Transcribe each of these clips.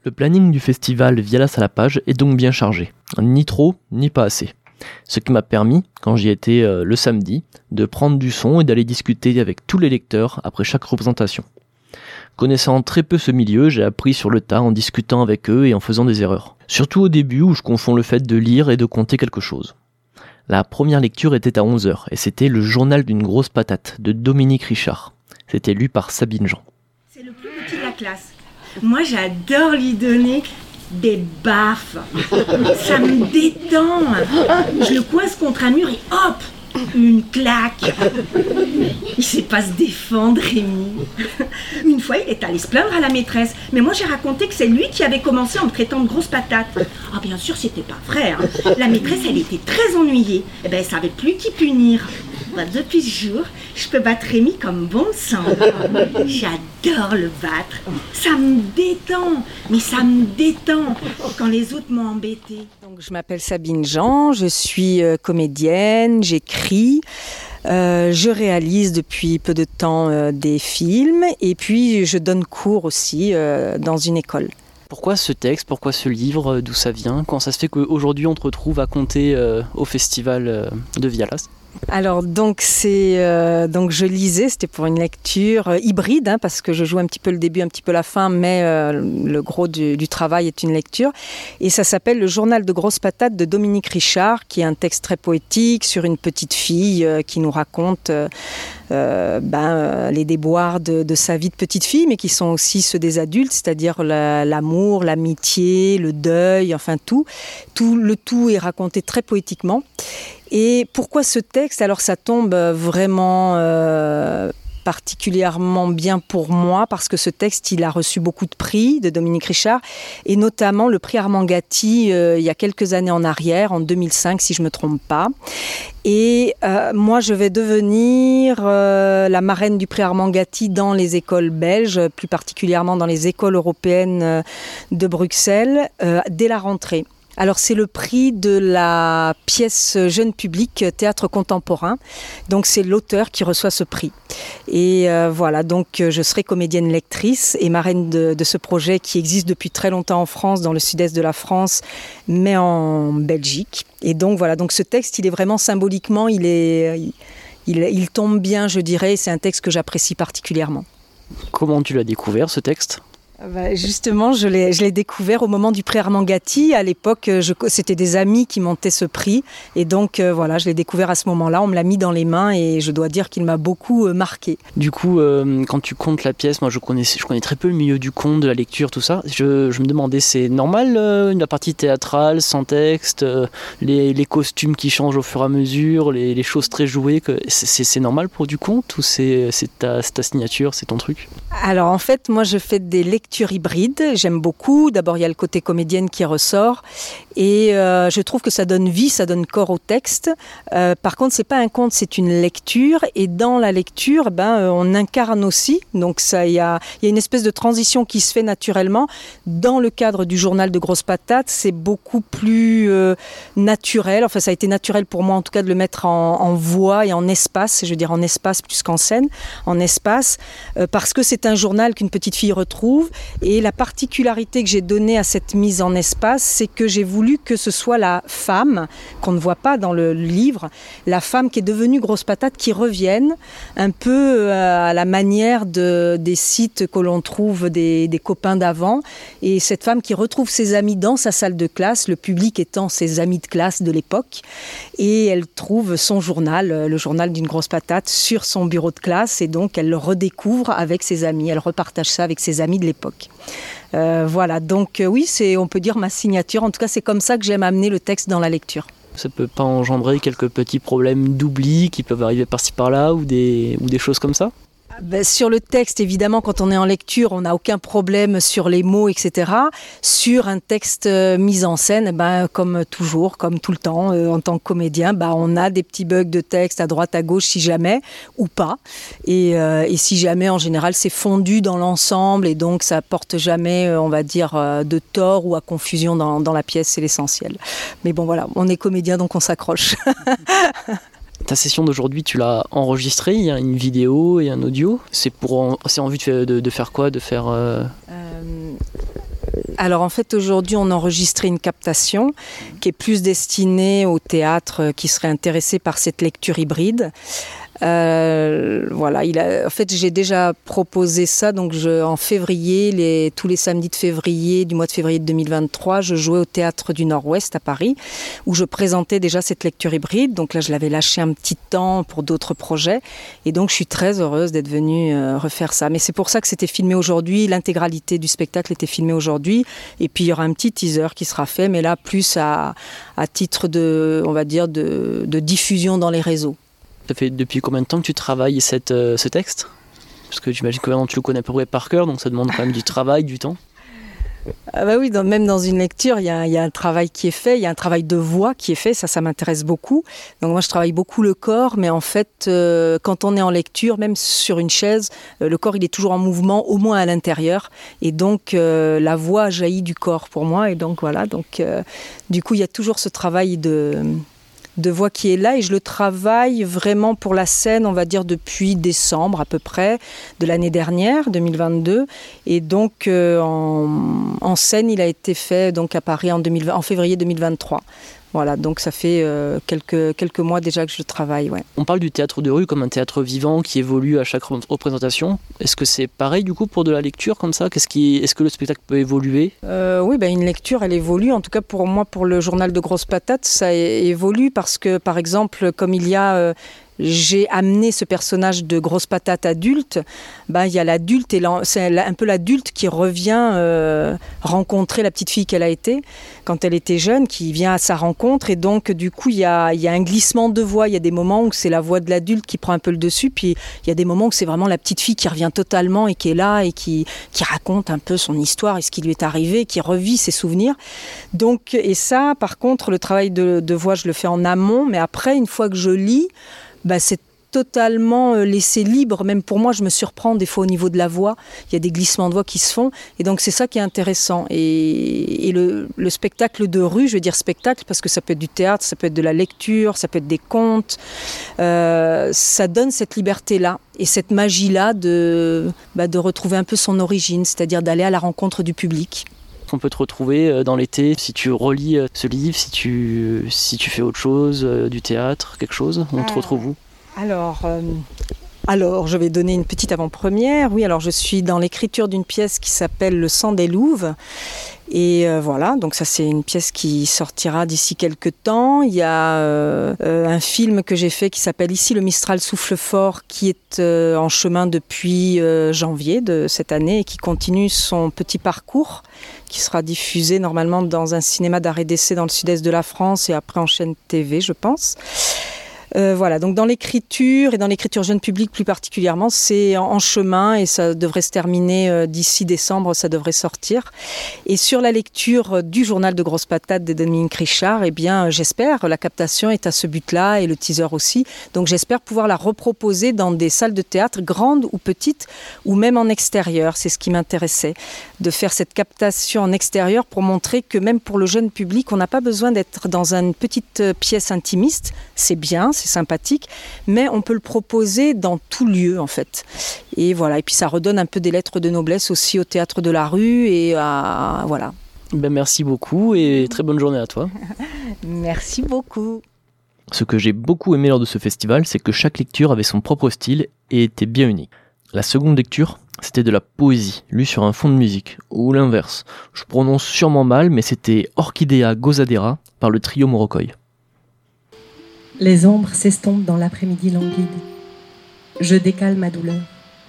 Le planning du festival Vialas à la page est donc bien chargé, ni trop, ni pas assez. Ce qui m'a permis, quand j'y étais le samedi, de prendre du son et d'aller discuter avec tous les lecteurs après chaque représentation. Connaissant très peu ce milieu, j'ai appris sur le tas en discutant avec eux et en faisant des erreurs. Surtout au début où je confonds le fait de lire et de compter quelque chose. La première lecture était à 11h et c'était Le journal d'une grosse patate de Dominique Richard. C'était lu par Sabine Jean. C'est le plus petit de la classe. Moi j'adore lui donner des baffes. Ça me détend. Je le coince contre un mur et hop, une claque. Il sait pas se défendre, Rémi. Une fois, il est allé se plaindre à la maîtresse. Mais moi, j'ai raconté que c'est lui qui avait commencé en me traitant de grosse patate. Ah, bien sûr, c'était pas vrai. Hein. La maîtresse, elle était très ennuyée. Eh ben, elle savait plus qui punir. Ben, depuis ce jour, je peux battre Rémi comme bon sang. J'adore le battre. Ça me détend. Mais ça me détend quand les autres m'ont embêté. Donc, je m'appelle Sabine Jean, je suis comédienne, j'écris. Je réalise depuis peu de temps des films et puis je donne cours aussi dans une école. Pourquoi ce texte, pourquoi ce livre, d'où ça vient? Comment ça se fait qu'aujourd'hui on te retrouve à compter au festival de Vialas? Alors donc donc je lisais, c'était pour une lecture hybride parce que je joue un petit peu le début, un petit peu la fin, mais le gros du travail est une lecture et ça s'appelle Le journal de grosse patate de Dominique Richard, qui est un texte très poétique sur une petite fille qui nous raconte les déboires de sa vie de petite fille, mais qui sont aussi ceux des adultes, c'est-à-dire l'amour, l'amitié, le deuil, enfin tout est raconté très poétiquement. Et pourquoi ce texte? Alors ça tombe vraiment particulièrement bien pour moi parce que ce texte, il a reçu beaucoup de prix de Dominique Richard et notamment le prix Armand Gatti il y a quelques années en arrière, en 2005 si je ne me trompe pas. Et moi, je vais devenir la marraine du prix Armand Gatti dans les écoles belges, plus particulièrement dans les écoles européennes de Bruxelles, dès la rentrée. Alors c'est le prix de la pièce jeune public théâtre contemporain, donc c'est l'auteur qui reçoit ce prix. Et voilà, donc je serai comédienne lectrice et marraine de ce projet qui existe depuis très longtemps en France, dans le sud-est de la France, mais en Belgique. Et donc voilà, donc ce texte, il est vraiment symboliquement, il tombe bien, je dirais, c'est un texte que j'apprécie particulièrement. Comment tu l'as découvert ce texte ? Justement, je l'ai découvert au moment du prix Armand Gatti. À l'époque, c'était des amis qui montaient ce prix. Et donc, voilà, je l'ai découvert à ce moment-là. On me l'a mis dans les mains et je dois dire qu'il m'a beaucoup marqué. Du coup, quand tu comptes la pièce, moi je connais très peu le milieu du conte, de la lecture, tout ça. Je me demandais, c'est normal la partie théâtrale, sans texte, les costumes qui changent au fur et à mesure, les choses très jouées, c'est normal pour du conte ou c'est ta signature, c'est ton truc? Alors en fait, moi je fais des lectures hybrides, j'aime beaucoup. D'abord il y a le côté comédienne qui ressort et je trouve que ça donne vie, ça donne corps au texte. Par contre c'est pas un conte, c'est une lecture et dans la lecture on incarne aussi. Donc il y a une espèce de transition qui se fait naturellement. Dans le cadre du journal de grosse patate, c'est beaucoup plus naturel. Enfin ça a été naturel pour moi en tout cas de le mettre en voix et en espace. Je veux dire en espace plus qu'en scène, en espace parce que c'est un journal qu'une petite fille retrouve et la particularité que j'ai donnée à cette mise en espace, c'est que j'ai voulu que ce soit la femme, qu'on ne voit pas dans le livre, la femme qui est devenue grosse patate, qui revienne un peu à la manière des sites que l'on trouve des copains d'avant et cette femme qui retrouve ses amis dans sa salle de classe, le public étant ses amis de classe de l'époque et elle trouve son journal, le journal d'une grosse patate sur son bureau de classe et donc elle le redécouvre avec ses amis, elle repartage ça avec ses amis de l'époque. Voilà, donc oui, on peut dire ma signature, en tout cas c'est comme ça que j'aime amener le texte dans la lecture. Ça peut pas engendrer quelques petits problèmes d'oubli qui peuvent arriver par-ci par-là ou des choses comme ça? Sur le texte, évidemment, quand on est en lecture, on n'a aucun problème sur les mots, etc. Sur un texte mis en scène, comme toujours, comme tout le temps, en tant que comédien, on a des petits bugs de texte à droite, à gauche, si jamais, ou pas. Et si jamais, en général, c'est fondu dans l'ensemble et donc ça porte jamais, on va dire, de tort ou à confusion dans la pièce, c'est l'essentiel. Mais bon, voilà, on est comédien, donc on s'accroche. Ta session d'aujourd'hui, tu l'as enregistrée, il y a une vidéo et un audio. C'est en vue de faire quoi? De faire Alors en fait aujourd'hui on enregistrait une captation qui est plus destinée au théâtre qui serait intéressé par cette lecture hybride. Voilà, en fait j'ai déjà proposé ça, donc en février, tous les samedis de février, du mois de février de 2023, je jouais au Théâtre du Nord-Ouest à Paris, où je présentais déjà cette lecture hybride, donc là je l'avais lâché un petit temps pour d'autres projets, et donc je suis très heureuse d'être venue refaire ça. Mais c'est pour ça que c'était filmé aujourd'hui, l'intégralité du spectacle était filmée aujourd'hui, et puis il y aura un petit teaser qui sera fait, mais là plus à titre on va dire, de diffusion dans les réseaux. Ça fait depuis combien de temps que tu travailles ce texte ? Parce que j'imagine que maintenant tu le connais à peu près par cœur, donc ça demande quand même du travail, du temps. Ah bah oui, même dans une lecture, il y a un travail qui est fait, il y a un travail de voix qui est fait, ça m'intéresse beaucoup. Donc moi je travaille beaucoup le corps, mais en fait quand on est en lecture, même sur une chaise, le corps il est toujours en mouvement, au moins à l'intérieur, et donc la voix jaillit du corps pour moi, et donc voilà, du coup il y a toujours ce travail de voix qui est là, et je le travaille vraiment pour la scène, on va dire depuis décembre à peu près de l'année dernière, 2022, et donc en scène il a été fait donc à Paris en février 2023. Voilà, donc ça fait quelques mois déjà que je travaille. Ouais. On parle du théâtre de rue comme un théâtre vivant qui évolue à chaque représentation. Est-ce que c'est pareil du coup pour de la lecture comme ça ? Est-ce que le spectacle peut évoluer ? Oui, une lecture elle évolue. En tout cas pour moi, pour le journal de Grosse Patate, ça évolue parce que par exemple, comme il y a... j'ai amené ce personnage de Grosse Patate adulte, il y a l'adulte, et c'est un peu l'adulte qui revient rencontrer la petite fille qu'elle a été quand elle était jeune, qui vient à sa rencontre, et donc du coup il y a un glissement de voix. Il y a des moments où c'est la voix de l'adulte qui prend un peu le dessus, puis il y a des moments où c'est vraiment la petite fille qui revient totalement et qui est là et qui raconte un peu son histoire et ce qui lui est arrivé, qui revit ses souvenirs. Donc, et ça par contre le travail de voix je le fais en amont, mais après une fois que je lis, c'est totalement laissé libre. Même pour moi, je me surprends des fois au niveau de la voix. Il y a des glissements de voix qui se font. Et donc, c'est ça qui est intéressant. Et le spectacle de rue, je veux dire spectacle, parce que ça peut être du théâtre, ça peut être de la lecture, ça peut être des contes. Ça donne cette liberté-là et cette magie-là de retrouver un peu son origine, c'est-à-dire d'aller à la rencontre du public. On peut te retrouver dans l'été si tu relis ce livre, si tu fais autre chose, du théâtre, quelque chose, on te retrouve où ? Alors, je vais donner une petite avant-première. Oui, alors je suis dans l'écriture d'une pièce qui s'appelle Le sang des louves. Et voilà, donc ça c'est une pièce qui sortira d'ici quelques temps. Il y a un film que j'ai fait qui s'appelle Ici le Mistral souffle fort, qui est en chemin depuis janvier de cette année et qui continue son petit parcours, qui sera diffusé normalement dans un cinéma d'arrêt d'essai dans le sud-est de la France et après en chaîne TV, je pense. Voilà, donc dans l'écriture et dans l'écriture jeune public plus particulièrement, c'est en chemin et ça devrait se terminer d'ici décembre, ça devrait sortir. Et sur la lecture du journal de Grosse Patate de Dominique Richard, j'espère, la captation est à ce but-là et le teaser aussi, donc j'espère pouvoir la reproposer dans des salles de théâtre grandes ou petites ou même en extérieur. C'est ce qui m'intéressait, de faire cette captation en extérieur pour montrer que même pour le jeune public, on n'a pas besoin d'être dans une petite pièce intimiste, c'est bien, c'est sympathique, mais on peut le proposer dans tout lieu en fait. Et voilà, et puis ça redonne un peu des lettres de noblesse aussi au théâtre de la rue et voilà. Merci beaucoup et très bonne journée à toi. Merci beaucoup. Ce que j'ai beaucoup aimé lors de ce festival, c'est que chaque lecture avait son propre style et était bien unique. La seconde lecture, c'était de la poésie, lue sur un fond de musique, ou l'inverse. Je prononce sûrement mal, mais c'était Orchidea Gozadera par le trio Morocoy. Les ombres s'estompent dans l'après-midi languide. Je décale ma douleur.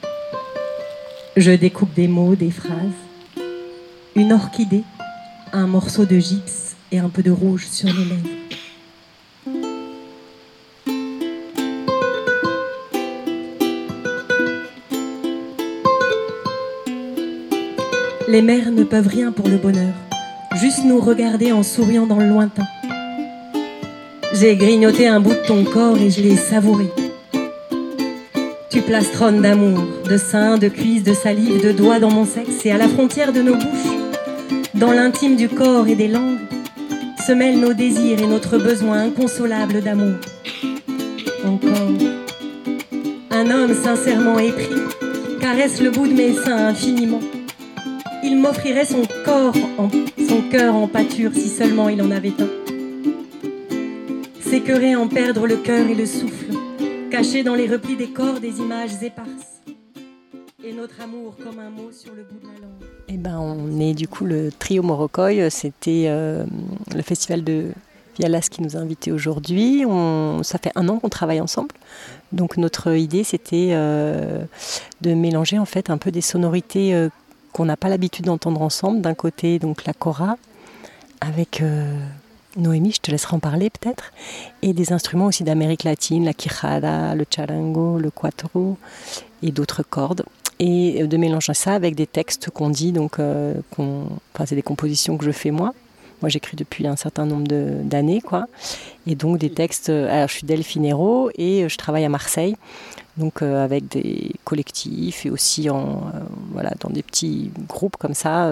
Je découpe des mots, des phrases. Une orchidée, un morceau de gypse et un peu de rouge sur les lèvres. Les mères ne peuvent rien pour le bonheur, juste nous regarder en souriant dans le lointain. J'ai grignoté un bout de ton corps et je l'ai savouré. Tu plastronnes d'amour, de seins, de cuisses, de salive, de doigts dans mon sexe, et à la frontière de nos bouches, dans l'intime du corps et des langues, se mêlent nos désirs et notre besoin inconsolable d'amour. Encore, un homme sincèrement épris caresse le bout de mes seins infiniment. Il m'offrirait son cœur en pâture si seulement il en avait un. S'écœurer en perdre le cœur et le souffle, caché dans les replis des corps des images éparses. Et notre amour comme un mot sur le bout de la langue. Eh ben, on est du coup le trio Morrocoy. C'était le festival de Vialas qui nous a invités aujourd'hui. Ça fait 1 an qu'on travaille ensemble. Donc notre idée, c'était de mélanger en fait un peu des sonorités qu'on n'a pas l'habitude d'entendre ensemble. D'un côté, donc la kora, avec Noémie, je te laisserai en parler peut-être, et des instruments aussi d'Amérique latine, la quijada, le charango, le cuatro et d'autres cordes. Et de mélanger ça avec des textes qu'on dit, donc c'est des compositions que je fais moi. Moi, j'écris depuis un certain nombre d'années, quoi. Et donc des textes. Alors, je suis Delphine Hérault et je travaille à Marseille, donc avec des collectifs et aussi dans des petits groupes comme ça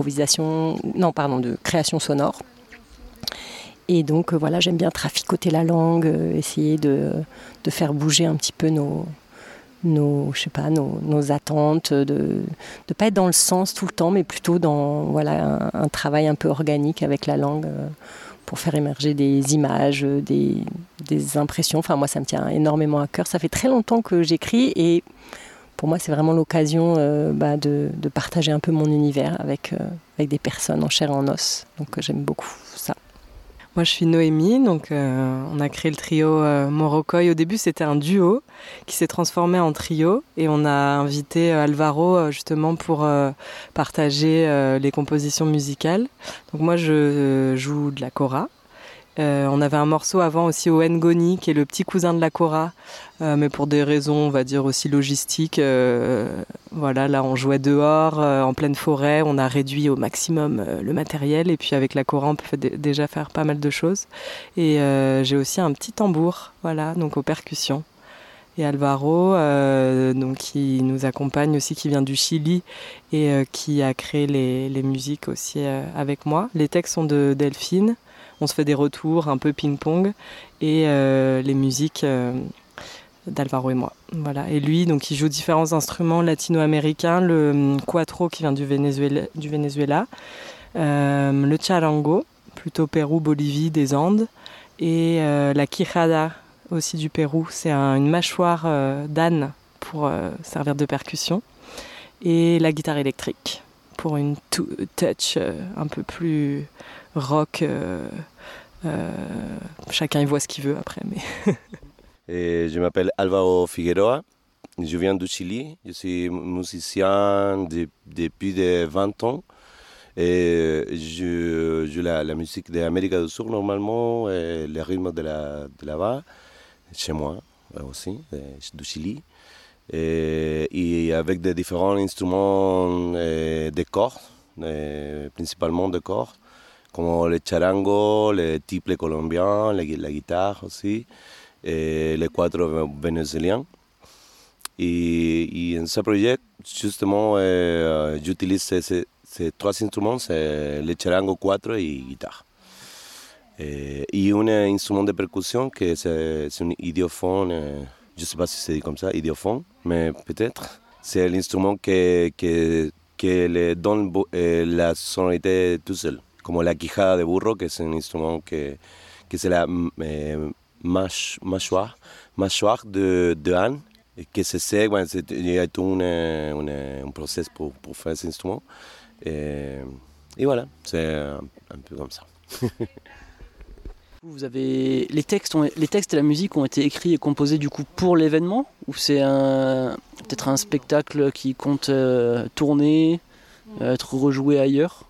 de création sonore. Et donc j'aime bien traficoter la langue, essayer de faire bouger un petit peu nos attentes, de pas être dans le sens tout le temps, mais plutôt dans un travail un peu organique avec la langue pour faire émerger des images, des impressions. Enfin, moi, ça me tient énormément à cœur. Ça fait très longtemps que j'écris et pour moi, c'est vraiment l'occasion de partager un peu mon univers avec des personnes en chair et en os. Donc, j'aime beaucoup ça. Moi, je suis Noémie, donc on a créé le trio Morrocoy. Au début, c'était un duo qui s'est transformé en trio et on a invité Alvaro justement pour partager les compositions musicales. Donc moi, je joue de la kora. On avait un morceau avant aussi au Ngoni, qui est le petit cousin de la kora, mais pour des raisons, on va dire aussi logistiques. Là, on jouait dehors, en pleine forêt, on a réduit au maximum le matériel, et puis avec la kora, on peut déjà faire pas mal de choses. Et j'ai aussi un petit tambour, donc aux percussions. Et Alvaro, qui nous accompagne aussi, qui vient du Chili et qui a créé les musiques aussi avec moi. Les textes sont de Delphine. On se fait des retours un peu ping-pong et les musiques d'Alvaro et moi. Voilà. Et lui, donc, il joue différents instruments latino-américains, le cuatro qui vient du Venezuela, le charango, plutôt Pérou, Bolivie, des Andes, et la quijada aussi du Pérou. C'est une mâchoire d'âne pour servir de percussion, et la guitare électrique pour une touch un peu plus rock, chacun y voit ce qu'il veut après. Mais je m'appelle Alvaro Figueroa, je viens du Chili, je suis musicien depuis 20 ans. Et je joue la musique d'Amérique du Sud normalement, et les rythmes de là-bas, chez moi aussi, du Chili. Et avec des différents instruments de cordes, principalement de cordes, comme le charango, le tiple colombien, la guitare aussi, et les cuatro vénézuéliens. Et en ce projet, justement, j'utilise ces 3 instruments, c'est le charango, cuatro et guitare. Et un instrument de percussion, que c'est un idiophone, je ne sais pas si c'est comme ça, idiophone, mais peut-être. C'est l'instrument qui donne la sonorité tout seul. Comme la quijada de burro, que c'est un instrument que c'est la mâchoire de âne, que se sait, il y a tout un process pour faire cet instrument. Et voilà, c'est un peu comme ça. Vous avez les textes et la musique ont été écrits et composés du coup pour l'événement, ou c'est peut-être un spectacle qui compte tourner, être rejoué ailleurs?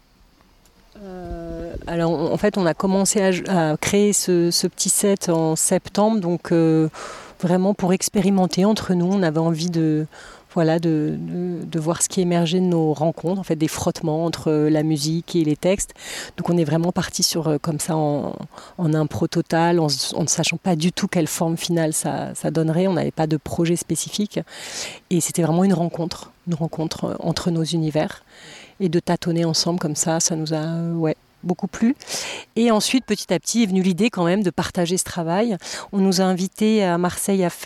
Alors en fait on a commencé à créer ce petit set en septembre, donc vraiment pour expérimenter entre nous. On avait envie de voir ce qui émergeait de nos rencontres, en fait des frottements entre la musique et les textes. Donc on est vraiment parti sur comme ça en impro total, en ne sachant pas du tout quelle forme finale ça donnerait. On n'avait pas de projet spécifique et c'était vraiment une rencontre entre nos univers, et de tâtonner ensemble comme ça nous a beaucoup plu. Et ensuite, petit à petit, est venue l'idée quand même de partager ce travail. On nous a invités à Marseille à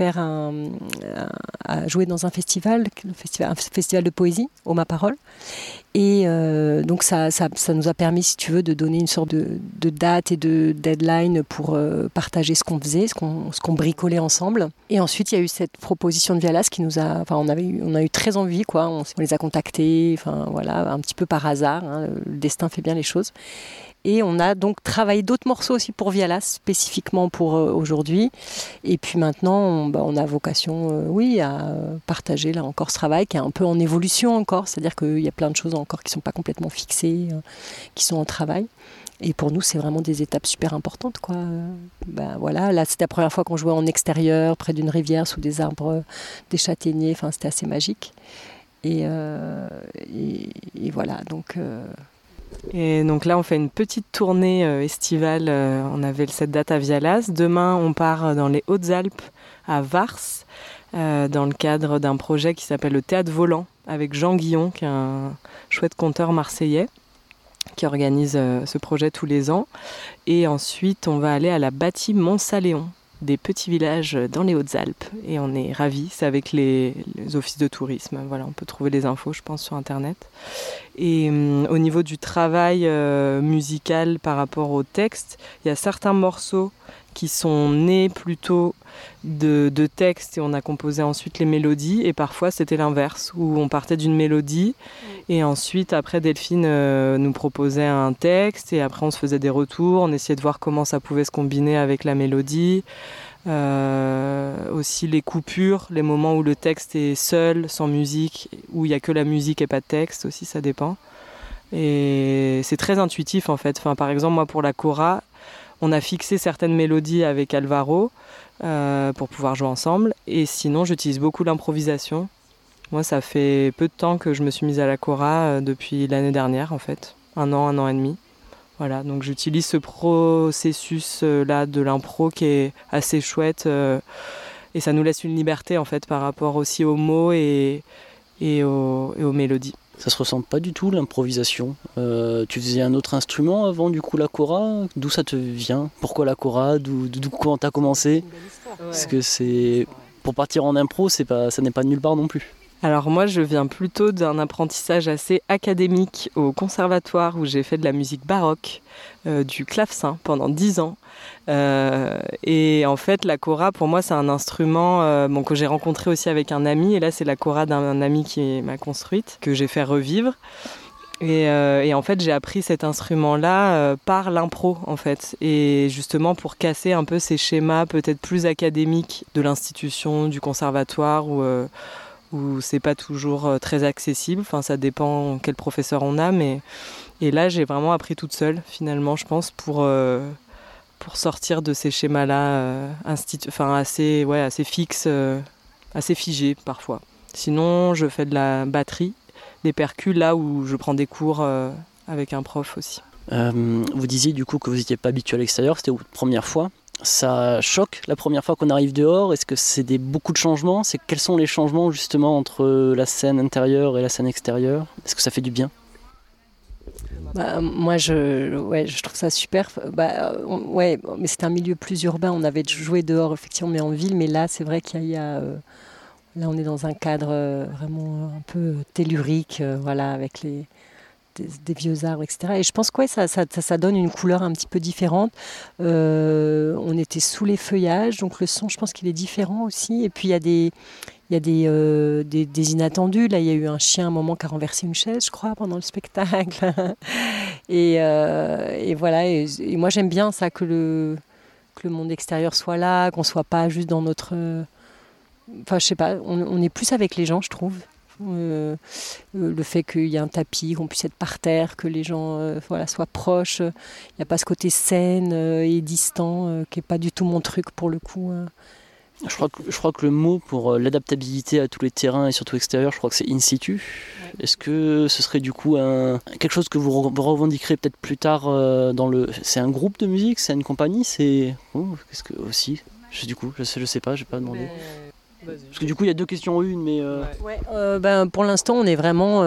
jouer dans un festival de poésie, Au Ma Parole. Et donc ça nous a permis, si tu veux, de donner une sorte de date et de deadline pour partager ce qu'on faisait, ce qu'on bricolait ensemble. Et ensuite, il y a eu cette proposition de Vialas qui nous a... Enfin, on a eu très envie, quoi. On les a contactés, enfin, voilà, un petit peu par hasard. Hein, le destin fait bien les choses. Et on a donc travaillé d'autres morceaux aussi pour Vialas, spécifiquement pour aujourd'hui. Et puis maintenant, on a vocation, à partager là encore ce travail qui est un peu en évolution encore. C'est-à-dire qu'il y a plein de choses encore qui ne sont pas complètement fixées, qui sont en travail. Et pour nous, c'est vraiment des étapes super importantes, quoi. Voilà, là, c'était la première fois qu'on jouait en extérieur, près d'une rivière, sous des arbres, des châtaigniers. Enfin, c'était assez magique. Et voilà, donc... Et donc là, on fait une petite tournée estivale. On avait cette date à Vialas. Demain, on part dans les Hautes-Alpes, à Vars, dans le cadre d'un projet qui s'appelle le Théâtre Volant, avec Jean Guillon, qui est un chouette conteur marseillais, qui organise ce projet tous les ans. Et ensuite, on va aller à la Bâtie Montsaléon, des petits villages dans les Hautes-Alpes. Et on est ravis, c'est avec les offices de tourisme. Voilà, on peut trouver les infos, je pense, sur Internet. Et au niveau du travail musical par rapport au texte, il y a certains morceaux qui sont nés plutôt de textes et on a composé ensuite les mélodies. Et parfois, c'était l'inverse, où on partait d'une mélodie et ensuite, après, Delphine nous proposait un texte et après, on se faisait des retours. On essayait de voir comment ça pouvait se combiner avec la mélodie. Aussi les coupures, les moments où le texte est seul, sans musique, où il n'y a que la musique et pas de texte aussi, ça dépend. Et c'est très intuitif en fait. Enfin, par exemple, moi pour la kora, on a fixé certaines mélodies avec Alvaro pour pouvoir jouer ensemble. Et sinon, j'utilise beaucoup l'improvisation. Moi, ça fait peu de temps que je me suis mise à la kora depuis l'année dernière en fait. Un an et demi. Voilà, donc j'utilise ce processus-là de l'impro qui est assez chouette et ça nous laisse une liberté en fait par rapport aussi aux mots et aux mélodies. Ça se ressent pas du tout l'improvisation. Tu faisais un autre instrument avant du coup la kora. D'où ça te vient? Pourquoi la kora? Comment t'as commencé? Parce que c'est pour partir en impro, ça n'est pas nulle part non plus. Alors moi, je viens plutôt d'un apprentissage assez académique au conservatoire où j'ai fait de la musique baroque, du clavecin pendant 10 ans. Et en fait, la kora, pour moi, c'est un instrument que j'ai rencontré aussi avec un ami. Et là, c'est la kora d'un ami qui m'a construite, que j'ai fait revivre. Et en fait, j'ai appris cet instrument-là par l'impro, en fait. Et justement, pour casser un peu ces schémas peut-être plus académiques de l'institution, du conservatoire, où c'est pas toujours très accessible. Enfin, ça dépend quel professeur on a. Et là, j'ai vraiment appris toute seule, finalement, je pense, pour sortir de ces schémas-là assez fixes, assez figés parfois. Sinon, je fais de la batterie, des percus, là où je prends des cours avec un prof aussi. Vous disiez du coup que vous n'étiez pas habitué à l'extérieur, c'était votre première fois. Ça choque la première fois qu'on arrive dehors? Est-ce que c'est beaucoup de changements? Quels sont les changements justement entre la scène intérieure et la scène extérieure? Est-ce que ça fait du bien? Moi, je trouve ça super. Mais c'est un milieu plus urbain. On avait joué dehors, effectivement, mais en ville. Mais là, c'est vrai qu'il y a là, on est dans un cadre vraiment un peu tellurique, avec des vieux arbres, etc. Et je pense que ça donne une couleur un petit peu différente. On était sous les feuillages, donc le son, je pense qu'il est différent aussi. Et puis il y a des inattendus. Là, il y a eu un chien à un moment qui a renversé une chaise, je crois, pendant le spectacle. Et voilà. Et moi, j'aime bien ça, que le monde extérieur soit là, qu'on soit pas juste dans notre... Enfin, je sais pas, on est plus avec les gens, je trouve. Le fait qu'il y ait un tapis, qu'on puisse être par terre, que les gens soient proches. Il n'y a pas ce côté scène et distant qui n'est pas du tout mon truc pour le coup. Je crois que le mot pour l'adaptabilité à tous les terrains et surtout extérieurs, je crois que c'est in situ. Ouais. Est-ce que ce serait du coup quelque chose que vous revendiquerez peut-être plus tard C'est un groupe de musique, c'est une compagnie, qu'est-ce que aussi? Je sais pas, j'ai pas demandé. Parce que du coup, il y a 2 questions en une, mais... Pour l'instant, on est vraiment...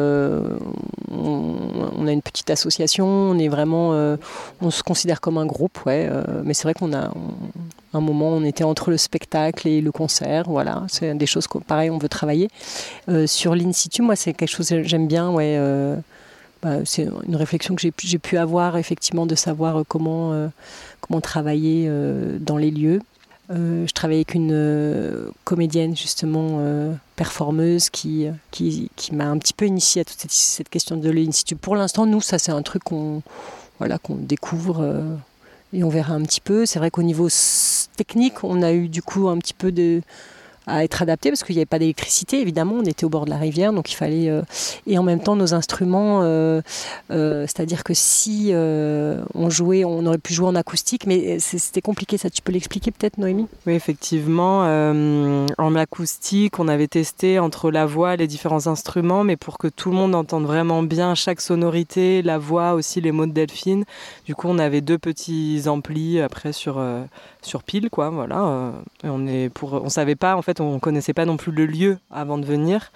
on a une petite association, on est vraiment... on se considère comme un groupe, mais c'est vrai qu'on a... un moment, on était entre le spectacle et le concert, voilà. C'est des choses, pareil, on veut travailler. Sur l'in situ, moi, c'est quelque chose que j'aime bien, c'est une réflexion que j'ai pu avoir, effectivement, de savoir comment travailler dans les lieux. Je travaille avec une comédienne, justement, performeuse, qui m'a un petit peu initiée à toute cette question de l'in situ. Pour l'instant, nous, ça, c'est un truc qu'on découvre et on verra un petit peu. C'est vrai qu'au niveau technique, on a eu du coup un petit peu à être adapté parce qu'il n'y avait pas d'électricité, évidemment, on était au bord de la rivière, donc il fallait... et en même temps, nos instruments, c'est-à-dire que si on jouait, on aurait pu jouer en acoustique, mais c'était compliqué, ça. Tu peux l'expliquer peut-être, Noémie ? Oui, effectivement, en acoustique, on avait testé entre la voix, les différents instruments, mais pour que tout le monde entende vraiment bien chaque sonorité, la voix, aussi les mots de Delphine. Du coup, on avait 2 petits amplis après sur pile, quoi, voilà. Et on savait pas, en fait, on connaissait pas non plus le lieu avant de venir.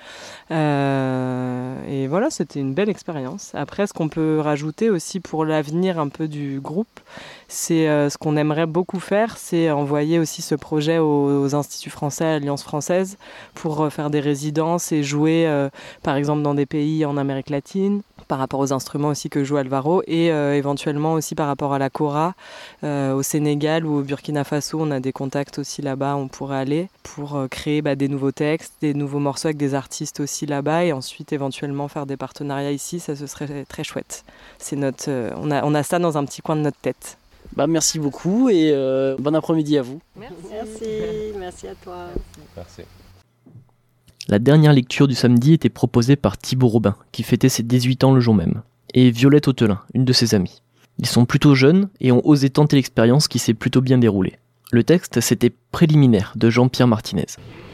Et voilà, c'était une belle expérience. Après, ce qu'on peut rajouter aussi pour l'avenir un peu du groupe, c'est ce qu'on aimerait beaucoup faire, c'est envoyer aussi ce projet aux instituts français, à l'Alliance française, pour faire des résidences et jouer, par exemple, dans des pays en Amérique latine, par rapport aux instruments aussi que joue Alvaro, et éventuellement aussi par rapport à la kora, au Sénégal ou au Burkina Faso, on a des contacts aussi là-bas, on pourrait aller pour créer des nouveaux textes, des nouveaux morceaux avec des artistes aussi là-bas, et ensuite éventuellement faire des partenariats ici, ça ce serait très chouette. C'est on a ça dans un petit coin de notre tête. Merci beaucoup et bon après-midi à vous. Merci à toi. Merci. La dernière lecture du samedi était proposée par Thibaut Robin, qui fêtait ses 18 ans le jour même, et Violette Autelin, une de ses amies. Ils sont plutôt jeunes et ont osé tenter l'expérience qui s'est plutôt bien déroulée. Le texte, c'était Préliminaire de Jean-Pierre Martinez.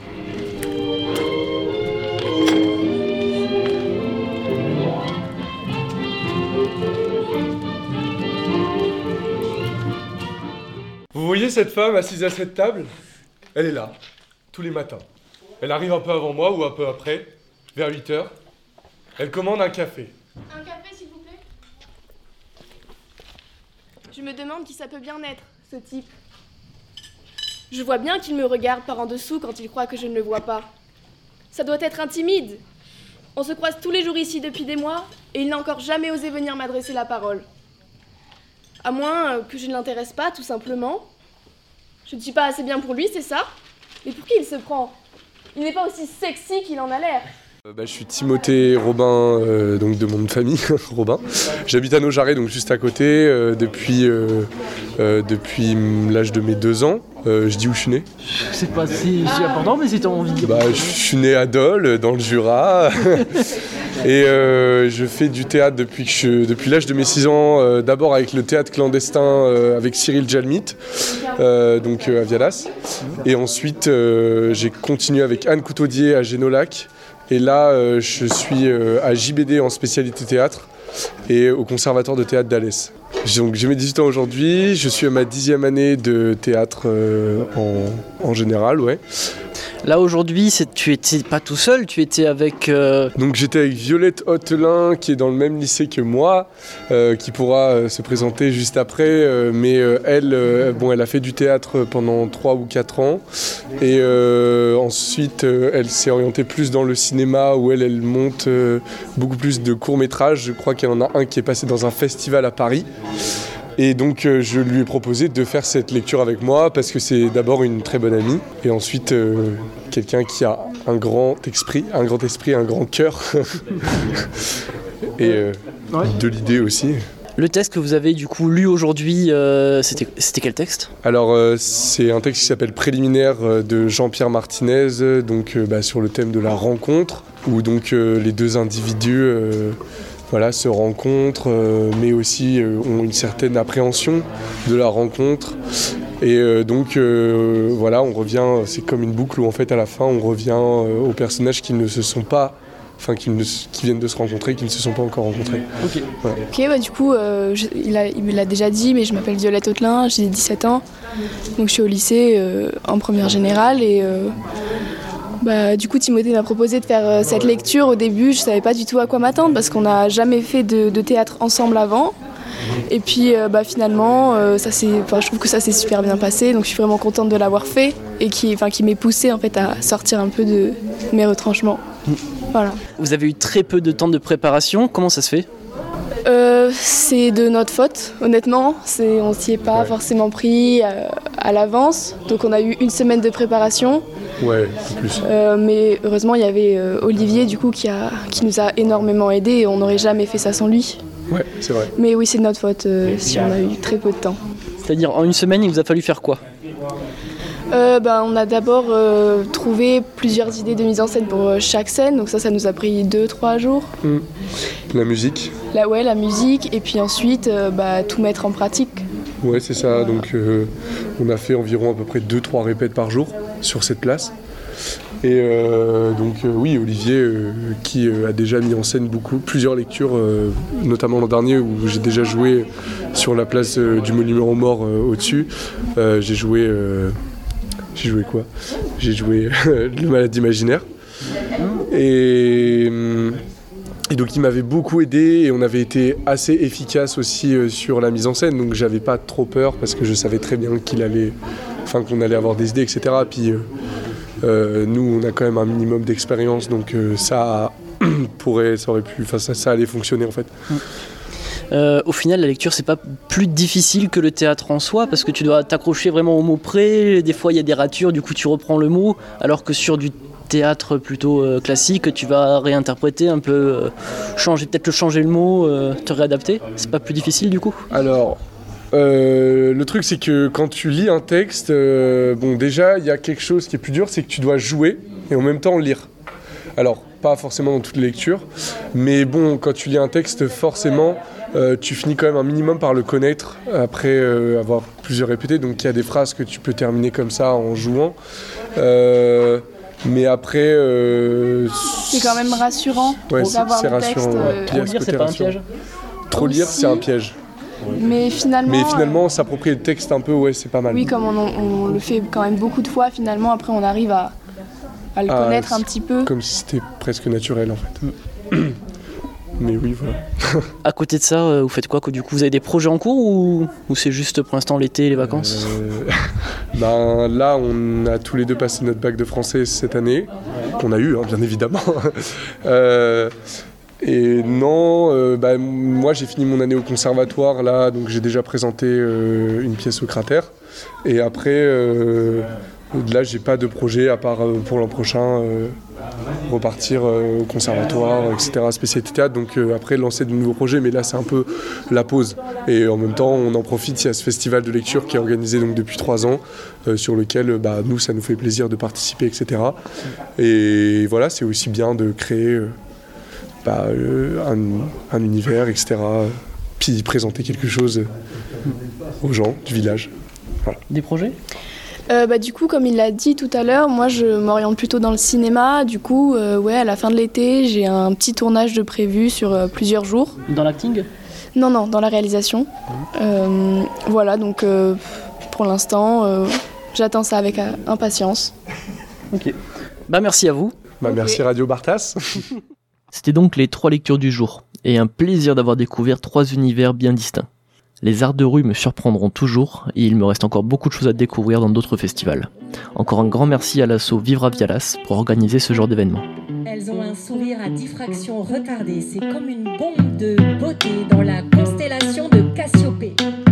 Vous voyez cette femme assise à cette table ? Elle est là, tous les matins. Elle arrive un peu avant moi ou un peu après, vers 8h. Elle commande un café. Un café, s'il vous plaît ? Je me demande qui ça peut bien être, ce type. Je vois bien qu'il me regarde par en dessous quand il croit que je ne le vois pas. Ça doit être intimide. On se croise tous les jours ici depuis des mois, et il n'a encore jamais osé venir m'adresser la parole. À moins que je ne l'intéresse pas, tout simplement. Je ne suis pas assez bien pour lui, c'est ça ? Mais pour qui il se prend ? Il n'est pas aussi sexy qu'il en a l'air. Je suis Timothée Robin, donc de mon nom de famille, Robin. J'habite à Naujaret, donc juste à côté, depuis l'âge de mes 2 ans. Je dis où je suis né. C'est pas si important, mais si t'as envie. Je suis né à Dole, dans le Jura. Et je fais du théâtre depuis l'âge de mes 6 ans, d'abord avec le théâtre clandestin avec Cyril Djalmit, donc à Vialas. Et ensuite, j'ai continué avec Anne Coutaudier à Génolac. Et là, je suis à JBD en spécialité théâtre et au Conservatoire de théâtre d'Alès. Donc, j'ai mes 18 ans aujourd'hui, je suis à ma 10e année de théâtre en général, ouais. Là aujourd'hui, tu étais pas tout seul, tu étais avec... Donc j'étais avec Violette Autelin qui est dans le même lycée que moi, qui pourra se présenter juste après, mais elle a fait du théâtre pendant 3 ou 4 ans et ensuite elle s'est orientée plus dans le cinéma où elle monte beaucoup plus de courts-métrages. Je crois qu'elle en a un qui est passé dans un festival à Paris. Et donc je lui ai proposé de faire cette lecture avec moi parce que c'est d'abord une très bonne amie et ensuite quelqu'un qui a un grand esprit, un grand cœur et de l'idée aussi. Le texte que vous avez du coup lu aujourd'hui, c'était quel texte ? Alors c'est un texte qui s'appelle Préliminaire de Jean-Pierre Martinez, donc sur le thème de la rencontre où donc les 2 individus se rencontrent, mais aussi ont une certaine appréhension de la rencontre. Et on revient, c'est comme une boucle où en fait à la fin on revient aux personnages qui ne se sont pas, qui viennent de se rencontrer, qui ne se sont pas encore rencontrés. Ok. Voilà. Ok, du coup, il me l'a déjà dit, mais je m'appelle Violette Autelin, j'ai 17 ans, donc je suis au lycée en première générale et Du coup, Timothée m'a proposé de faire cette lecture. Au début, je ne savais pas du tout à quoi m'attendre parce qu'on n'a jamais fait de théâtre ensemble avant. Et puis finalement, je trouve que ça s'est super bien passé. Donc je suis vraiment contente de l'avoir fait et qui m'ait poussée en fait, à sortir un peu de mes retranchements. Voilà. Vous avez eu très peu de temps de préparation. Comment ça se fait ? C'est de notre faute, honnêtement. On s'y est pas forcément pris à l'avance. Donc on a eu une semaine de préparation. Ouais, en plus. Mais heureusement, il y avait Olivier du coup qui nous a énormément aidés et on n'aurait jamais fait ça sans lui. Ouais, c'est vrai. Mais oui, c'est de notre faute si on a eu très peu de temps. C'est-à-dire en une semaine, il vous a fallu faire quoi ? On a d'abord trouvé plusieurs idées de mise en scène pour chaque scène. Donc ça nous a pris 2-3 jours. La musique. La musique. Et puis ensuite, tout mettre en pratique. Ouais, c'est ça. Donc on a fait environ à peu près 2-3 répètes par jour sur cette place. Et oui, Olivier qui a déjà mis en scène plusieurs lectures, notamment l'an dernier où j'ai déjà joué sur la place du monument aux morts au-dessus. J'ai joué quoi ? J'ai joué Le Malade imaginaire. Et donc il m'avait beaucoup aidé et on avait été assez efficace aussi sur la mise en scène. Donc j'avais pas trop peur parce que je savais très bien qu'on allait avoir des idées, etc. Puis nous on a quand même un minimum d'expérience, donc ça allait fonctionner en fait. Au final, la lecture, c'est pas plus difficile que le théâtre en soi, parce que tu dois t'accrocher vraiment au mot près. Des fois, il y a des ratures, du coup, tu reprends le mot, alors que sur du théâtre plutôt classique, tu vas réinterpréter un peu, changer le mot, te réadapter. C'est pas plus difficile, du coup ? Alors, le truc, c'est que quand tu lis un texte, déjà, il y a quelque chose qui est plus dur, c'est que tu dois jouer et en même temps lire. Alors, pas forcément dans toutes les lectures, mais quand tu lis un texte, forcément, tu finis quand même un minimum par le connaître après avoir plusieurs répétés. Donc il y a des phrases que tu peux terminer comme ça en jouant. Mais après... c'est quand même rassurant d'avoir le texte. Trop lire, c'est pas un piège ? Trop lire, c'est un piège. Mais finalement, s'approprier le texte un peu, c'est pas mal. Oui, comme on le fait quand même beaucoup de fois, finalement, après on arrive à le connaître un petit peu. Comme si c'était presque naturel en fait. Mais oui, voilà. À côté de ça, vous faites quoi ? Du coup, vous avez des projets en cours ou c'est juste pour l'instant l'été et les vacances ? Là, on a tous les deux passé notre bac de français cette année, qu'on a eu, bien évidemment. Et non, moi j'ai fini mon année au conservatoire, là, donc j'ai déjà présenté une pièce au Cratère. Et après, là, j'ai pas de projet à part pour l'an prochain. Repartir au conservatoire, etc., spécialité théâtre, donc après lancer de nouveaux projets, mais là c'est un peu la pause. Et en même temps, on en profite, il y a ce festival de lecture qui est organisé donc depuis 3 ans, sur lequel nous, ça nous fait plaisir de participer, etc. Et voilà, c'est aussi bien de créer un univers, etc., puis présenter quelque chose aux gens du village. Voilà. Des projets ? Du coup, comme il l'a dit tout à l'heure, moi je m'oriente plutôt dans le cinéma. Du coup, à la fin de l'été, j'ai un petit tournage de prévu sur plusieurs jours. Dans l'acting ? Non, dans la réalisation. Voilà, donc pour l'instant, j'attends ça avec impatience. Ok. Merci à vous. Merci Radio Bartas. C'était donc les 3 lectures du jour, et un plaisir d'avoir découvert 3 univers bien distincts. Les arts de rue me surprendront toujours et il me reste encore beaucoup de choses à découvrir dans d'autres festivals. Encore un grand merci à l'asso Vivre à Vialas pour organiser ce genre d'événement. Elles ont un sourire à diffraction retardée, c'est comme une bombe de beauté dans la constellation de Cassiopée.